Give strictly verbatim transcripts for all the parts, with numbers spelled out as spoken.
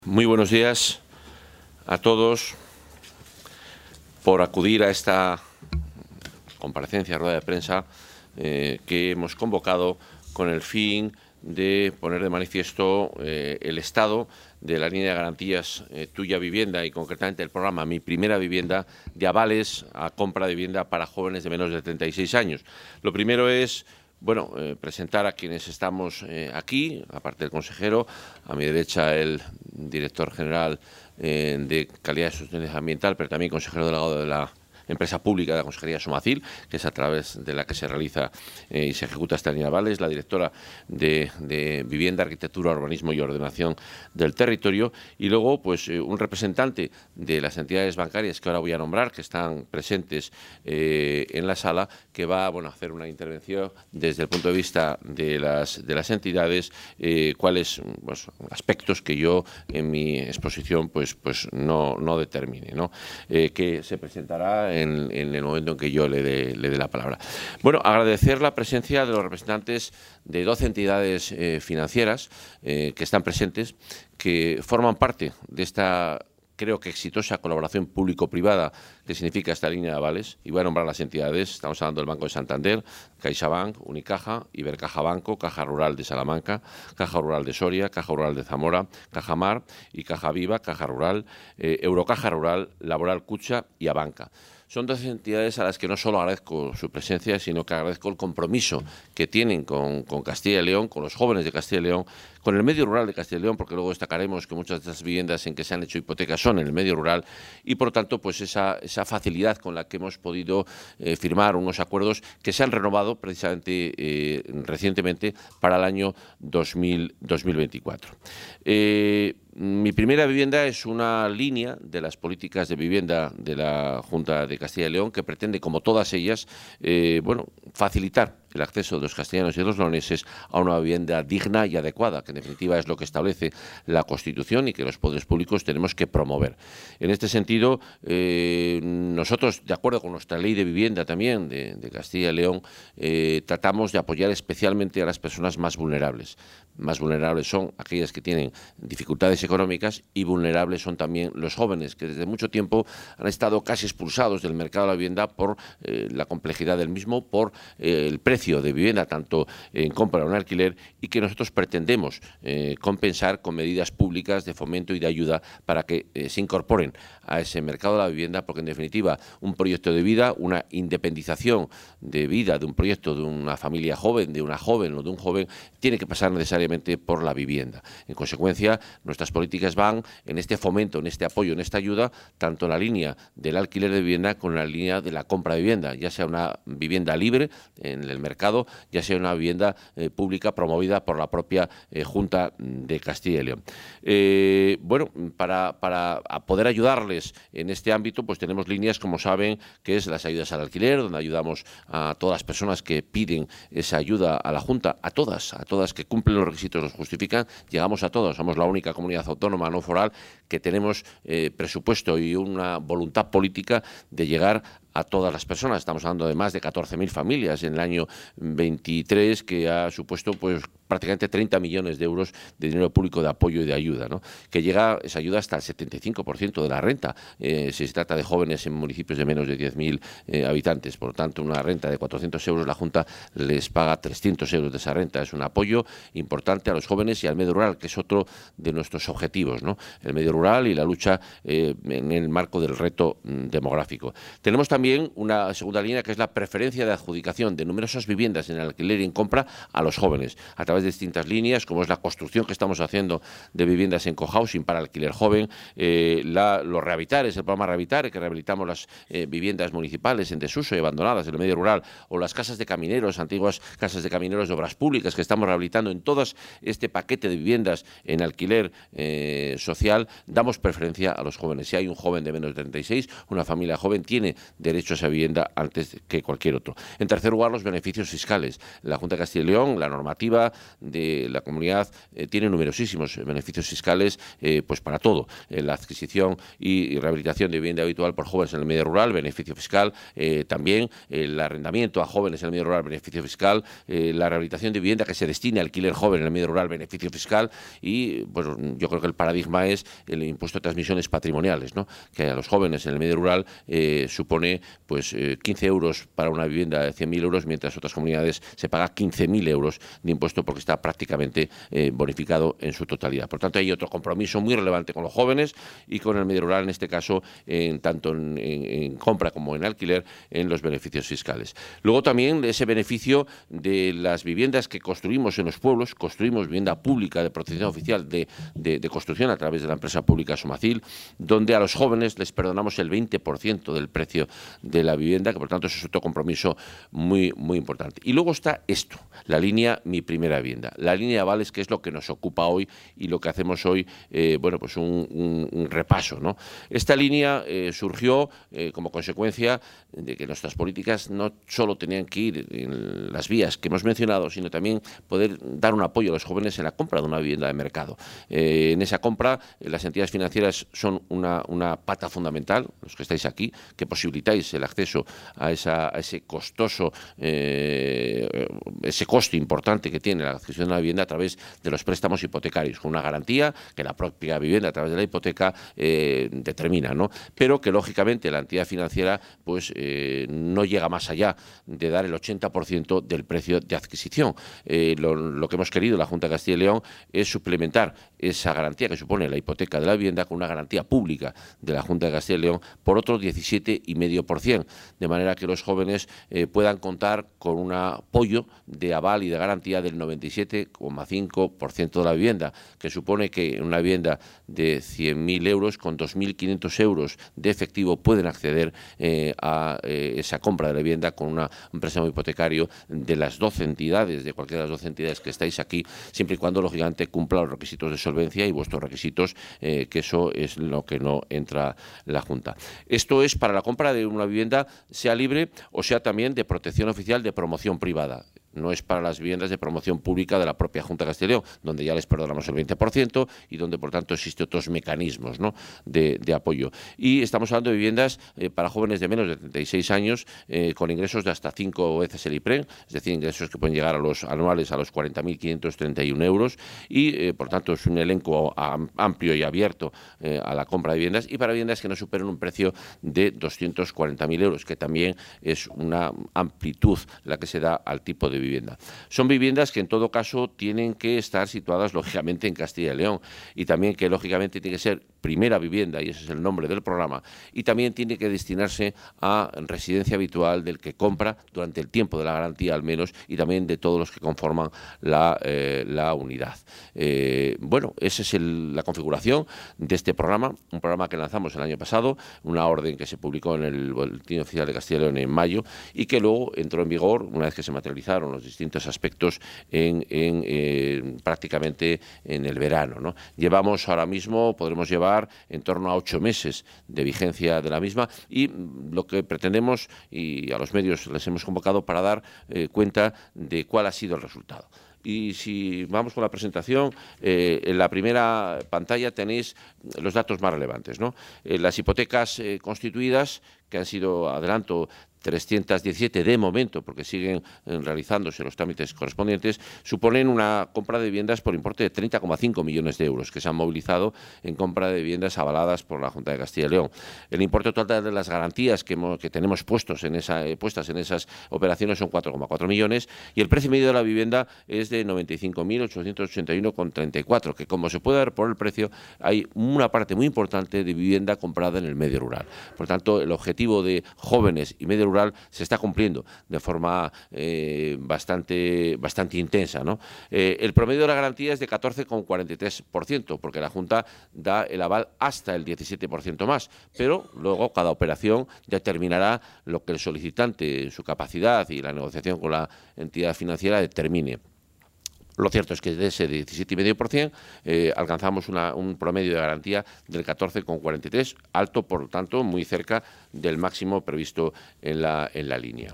Muy buenos días a todos por acudir a esta comparecencia, rueda de prensa eh, que hemos convocado con el fin de poner de manifiesto eh, el estado de la línea de garantías eh, Tuya Vivienda y concretamente el programa Mi Primera Vivienda de avales a compra de vivienda para jóvenes de menos de treinta y seis años. Lo primero es Bueno, eh, presentar a quienes estamos eh, aquí, aparte del consejero, a mi derecha el director general eh, de Calidad y Sostenibilidad Ambiental, pero también consejero delegado de la empresa pública de la Consejería Somacil, que es a través de la que se realiza eh, y se ejecuta esta línea de avales, la directora de, de Vivienda, Arquitectura, Urbanismo y Ordenación del Territorio, y luego pues eh, un representante de las entidades bancarias que ahora voy a nombrar, que están presentes eh, en la sala, que va bueno, a hacer una intervención desde el punto de vista de las, de las entidades, eh, cuáles pues, aspectos que yo en mi exposición pues, pues no, no determine, ¿no? Eh, que se presentará en En, en el momento en que yo le dé, le dé la palabra. Bueno, agradecer la presencia de los representantes de doce entidades eh, financieras eh, que están presentes, que forman parte de esta, creo que exitosa colaboración público-privada que significa esta línea de avales. Y voy a nombrar las entidades. Estamos hablando del Banco de Santander, CaixaBank, Unicaja, Ibercaja Banco, Caja Rural de Salamanca, Caja Rural de Soria, Caja Rural de Zamora, Cajamar y Caja Viva, Caja Rural, eh, Eurocaja Rural, Laboral Cucha y Abanca. Son dos entidades a las que no solo agradezco su presencia, sino que agradezco el compromiso que tienen con, con Castilla y León, con los jóvenes de Castilla y León, con el medio rural de Castilla y León, porque luego destacaremos que muchas de estas viviendas en que se han hecho hipotecas son en el medio rural y, por tanto, pues esa, esa facilidad con la que hemos podido eh, firmar unos acuerdos que se han renovado precisamente eh, recientemente para el año dos mil veinticuatro. Eh, Mi Primera Vivienda es una línea de las políticas de vivienda de la Junta de Castilla y León que pretende, como todas ellas, eh, bueno, facilitar el acceso de los castellanos y de los leoneses a una vivienda digna y adecuada, que en definitiva es lo que establece la Constitución y que los poderes públicos tenemos que promover. En este sentido, eh, nosotros, de acuerdo con nuestra ley de vivienda también de, de Castilla y León, eh, tratamos de apoyar especialmente a las personas más vulnerables. Más vulnerables son aquellas que tienen dificultades económicas y vulnerables son también los jóvenes, que desde mucho tiempo han estado casi expulsados del mercado de la vivienda por eh, la complejidad del mismo, por eh, el precio de vivienda, tanto en compra o en alquiler, y que nosotros pretendemos eh, compensar con medidas públicas de fomento y de ayuda para que eh, se incorporen a ese mercado de la vivienda, porque en definitiva un proyecto de vida, una independización de vida de un proyecto de una familia joven, de una joven o de un joven, tiene que pasar necesariamente por la vivienda. En consecuencia, nuestras políticas van en este fomento, en este apoyo, en esta ayuda, tanto en la línea del alquiler de vivienda como en la línea de la compra de vivienda, ya sea una vivienda libre en el mercado, ya sea una vivienda eh, pública promovida por la propia eh, Junta de Castilla y León. Eh, bueno, para, para poder ayudarles en este ámbito, pues tenemos líneas, como saben, que es las ayudas al alquiler, donde ayudamos a todas las personas que piden esa ayuda a la Junta, a todas, a todas que cumplen los requisitos, los justifican, llegamos a todos. Somos la única comunidad autónoma no foral que tenemos eh, presupuesto y una voluntad política de llegar a todas las personas. Estamos hablando de más de catorce mil familias en el año veintitrés, que ha supuesto pues prácticamente treinta millones de euros de dinero público de apoyo y de ayuda, ¿no? Que llega esa ayuda hasta el setenta y cinco por ciento de la renta, eh, si se trata de jóvenes en municipios de menos de diez mil eh, habitantes. Por lo tanto, una renta de cuatrocientos euros, la Junta les paga trescientos euros de esa renta. Es un apoyo importante a los jóvenes y al medio rural, que es otro de nuestros objetivos, ¿no? El medio rural y la lucha eh, en el marco del reto mm, demográfico. Tenemos también También una segunda línea, que es la preferencia de adjudicación de numerosas viviendas en alquiler y en compra a los jóvenes, a través de distintas líneas, como es la construcción que estamos haciendo de viviendas en cohousing para alquiler joven, eh, la, los rehabilitares, el programa Rehabilitar, que rehabilitamos las eh, viviendas municipales en desuso y abandonadas en el medio rural, o las casas de camineros, antiguas casas de camineros de obras públicas que estamos rehabilitando. En todo este paquete de viviendas en alquiler eh, social, damos preferencia a los jóvenes. Si hay un joven de menos de treinta y seis, una familia joven tiene de derecho a esa vivienda antes que cualquier otro. En tercer lugar, los beneficios fiscales. La Junta de Castilla y León, la normativa de la comunidad, eh, tiene numerosísimos beneficios fiscales eh, pues para todo. Eh, la adquisición y, y rehabilitación de vivienda habitual por jóvenes en el medio rural, beneficio fiscal. Eh, también eh, el arrendamiento a jóvenes en el medio rural, beneficio fiscal. Eh, la rehabilitación de vivienda que se destine a alquiler joven en el medio rural, beneficio fiscal. Y pues, yo creo que el paradigma es el impuesto de transmisiones patrimoniales, ¿no? Que a los jóvenes en el medio rural eh, supone pues eh, quince euros para una vivienda de cien mil euros, mientras otras comunidades se paga quince mil euros de impuesto porque está prácticamente eh, bonificado en su totalidad. Por tanto, hay otro compromiso muy relevante con los jóvenes y con el medio rural, en este caso, en, tanto en, en, en compra como en alquiler, en los beneficios fiscales. Luego también ese beneficio de las viviendas que construimos en los pueblos, construimos vivienda pública de protección oficial de, de, de construcción a través de la empresa pública Somacil, donde a los jóvenes les perdonamos el veinte por ciento del precio de la vivienda, que por tanto es otro compromiso muy, muy importante. Y luego está esto, la línea Mi Primera Vivienda, la línea de avales, que es lo que nos ocupa hoy y lo que hacemos hoy, eh, bueno, pues un, un, un repaso, ¿no? Esta línea eh, surgió eh, como consecuencia de que nuestras políticas no solo tenían que ir en las vías que hemos mencionado, sino también poder dar un apoyo a los jóvenes en la compra de una vivienda de mercado. Eh, en esa compra, eh, las entidades financieras son una, una pata fundamental, los que estáis aquí, que posibilitáis el acceso a, esa, a ese costoso, eh, ese coste importante que tiene la adquisición de una vivienda a través de los préstamos hipotecarios, con una garantía que la propia vivienda a través de la hipoteca eh, determina, ¿no? Pero que lógicamente la entidad financiera pues eh, no llega más allá de dar el ochenta por ciento del precio de adquisición. Eh, lo, lo que hemos querido la Junta de Castilla y León es suplementar esa garantía que supone la hipoteca de la vivienda con una garantía pública de la Junta de Castilla y León por otro diecisiete coma cinco por ciento, de manera que los jóvenes eh, puedan contar con un apoyo de aval y de garantía del noventa y siete coma cinco por ciento de la vivienda, que supone que en una vivienda de cien mil euros, con dos mil quinientos euros de efectivo pueden acceder eh, a eh, esa compra de la vivienda con una, un préstamo hipotecario de las doce entidades, de cualquiera de las doce entidades que estáis aquí, siempre y cuando, lógicamente, cumpla los requisitos de solvencia y vuestros requisitos, eh, que eso es lo que no entra la Junta. Esto es para la compra de una vivienda, sea libre o sea también de protección oficial de promoción privada. No es para las viviendas de promoción pública de la propia Junta de Castilla y León, donde ya les perdonamos el veinte por ciento y donde, por tanto, existen otros mecanismos, ¿no?, de, de apoyo. Y estamos hablando de viviendas eh, para jóvenes de menos de treinta y seis años eh, con ingresos de hasta cinco veces el IPREN, es decir, ingresos que pueden llegar a los anuales a los cuarenta mil quinientos treinta y un euros y, eh, por tanto, es un elenco am, amplio y abierto eh, a la compra de viviendas, y para viviendas que no superen un precio de doscientos cuarenta mil euros, que también es una amplitud la que se da al tipo de vivienda. Son viviendas que en todo caso tienen que estar situadas lógicamente en Castilla y León, y también que lógicamente tiene que ser primera vivienda, y ese es el nombre del programa, y también tiene que destinarse a residencia habitual del que compra durante el tiempo de la garantía al menos, y también de todos los que conforman la, eh, la unidad. Eh, bueno, esa es el, la configuración de este programa, un programa que lanzamos el año pasado, una orden que se publicó en el Boletín Oficial de Castilla y León en mayo y que luego entró en vigor una vez que se materializaron los distintos aspectos en, en eh, prácticamente en el verano, ¿no? Llevamos ahora mismo, podremos llevar en torno a ocho meses de vigencia de la misma, y lo que pretendemos, y a los medios les hemos convocado para dar eh, cuenta de cuál ha sido el resultado. Y si vamos con la presentación, eh, en la primera pantalla tenéis los datos más relevantes, ¿no? Eh, las hipotecas eh, constituidas, que han sido, adelanto, trescientos diecisiete de momento, porque siguen eh, realizándose los trámites correspondientes, suponen una compra de viviendas por importe de treinta coma cinco millones de euros, que se han movilizado en compra de viviendas avaladas por la Junta de Castilla y León. El importe total de las garantías que, hemos, que tenemos puestos en esa, eh, puestas en esas operaciones son cuatro coma cuatro millones, y el precio medio de la vivienda es de noventa y cinco mil ochocientos ochenta y uno coma treinta y cuatro, que, como se puede ver por el precio, hay una parte muy importante de vivienda comprada en el medio rural. Por tanto, el objetivo de jóvenes y medio rural se está cumpliendo de forma eh, bastante, bastante intensa, ¿no? Eh, el promedio de la garantía es de catorce coma cuarenta y tres por ciento, porque la Junta da el aval hasta el diecisiete por ciento más, pero luego cada operación determinará lo que el solicitante, su capacidad y la negociación con la entidad financiera determine. Lo cierto es que de ese diecisiete coma cinco por ciento eh, alcanzamos una, un promedio de garantía del catorce coma cuarenta y tres por ciento, alto, por lo tanto, muy cerca del máximo previsto en la, en la línea.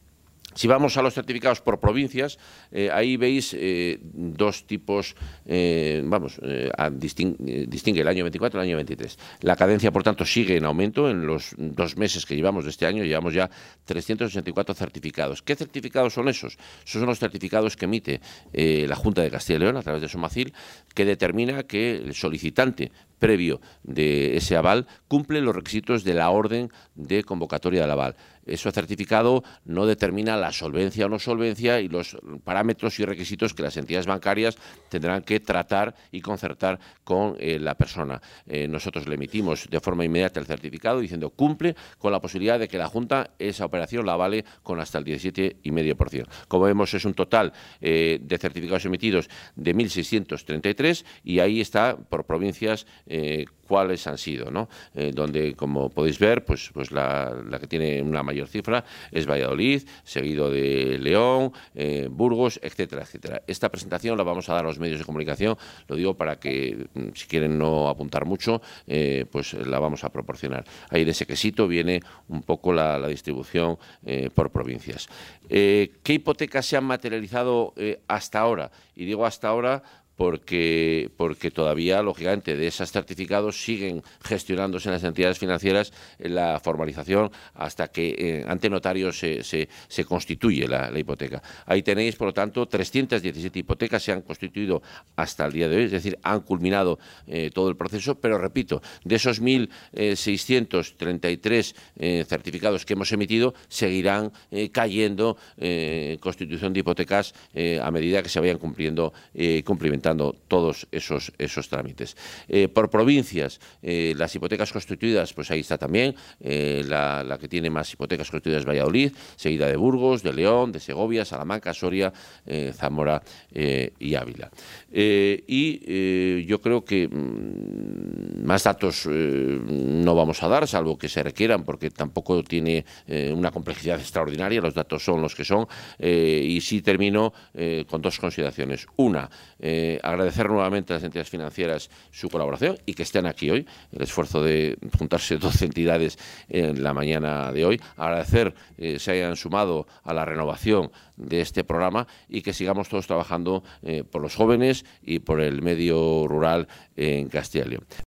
Si vamos a los certificados por provincias, eh, ahí veis eh, dos tipos, eh, vamos, eh, a disting, eh, distingue el año veinticuatro y el año veintitrés. La cadencia, por tanto, sigue en aumento. En los dos meses que llevamos de este año, llevamos ya trescientos ochenta y cuatro certificados. ¿Qué certificados son esos? Esos son los certificados que emite eh, la Junta de Castilla y León a través de Somacil, que determina que el solicitante previo de ese aval cumple los requisitos de la orden de convocatoria del aval. Ese certificado no determina la solvencia o no solvencia y los parámetros y requisitos que las entidades bancarias tendrán que tratar y concertar con eh, la persona. Eh, nosotros le emitimos de forma inmediata el certificado diciendo cumple, con la posibilidad de que la Junta esa operación la avale con hasta el diecisiete coma cinco por ciento. Como vemos, es un total eh, de certificados emitidos de mil seiscientos treinta y tres y ahí está por provincias eh, cuáles han sido, ¿no? Eh, donde, como podéis ver, pues, pues la, la que tiene una mayor cifra es Valladolid, seguido de León, eh, Burgos, etcétera, etcétera. Esta presentación la vamos a dar a los medios de comunicación, lo digo para que, si quieren no apuntar mucho, eh, pues la vamos a proporcionar. Ahí en ese quesito viene un poco la, la distribución eh, por provincias. Eh, ¿Qué hipotecas se han materializado eh, hasta ahora? Y digo hasta ahora porque, porque todavía, lógicamente, de esos certificados siguen gestionándose en las entidades financieras en la formalización hasta que eh, ante notarios se, se, se constituye la, la hipoteca. Ahí tenéis, por lo tanto, trescientas diecisiete hipotecas se han constituido hasta el día de hoy, es decir, han culminado eh, todo el proceso, pero repito, de esos mil seiscientos treinta y tres eh, certificados que hemos emitido, seguirán eh, cayendo eh, constitución de hipotecas eh, a medida que se vayan cumpliendo eh, cumplimentando todos esos, esos trámites. Eh, por provincias, eh, las hipotecas constituidas, pues ahí está también, eh, la, la que tiene más hipotecas constituidas es Valladolid, seguida de Burgos, de León, de Segovia, Salamanca, Soria, eh, Zamora eh, y Ávila. Eh, y eh, yo creo que mmm, más datos eh, no vamos a dar, salvo que se requieran, porque tampoco tiene eh, una complejidad extraordinaria, los datos son los que son, eh, y sí termino eh, con dos consideraciones. Una, eh, agradecer nuevamente a las entidades financieras su colaboración y que estén aquí hoy, el esfuerzo de juntarse doce entidades en la mañana de hoy, agradecer eh, se hayan sumado a la renovación de este programa y que sigamos todos trabajando eh, por los jóvenes y por el medio rural en Castilla y León.